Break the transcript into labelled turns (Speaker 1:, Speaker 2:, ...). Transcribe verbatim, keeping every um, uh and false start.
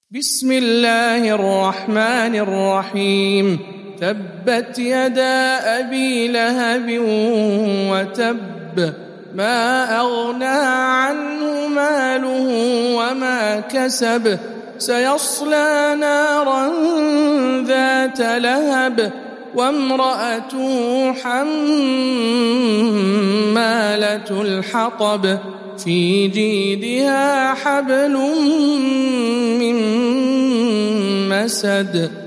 Speaker 1: بسم الله الرحمن الرحيم تبت يدا أبي لهب وتب ما أغنى عنه ماله وما كسب سيصلى نارا ذات لهب وامرأته حمالة الحطب في جيدها حبل من مسد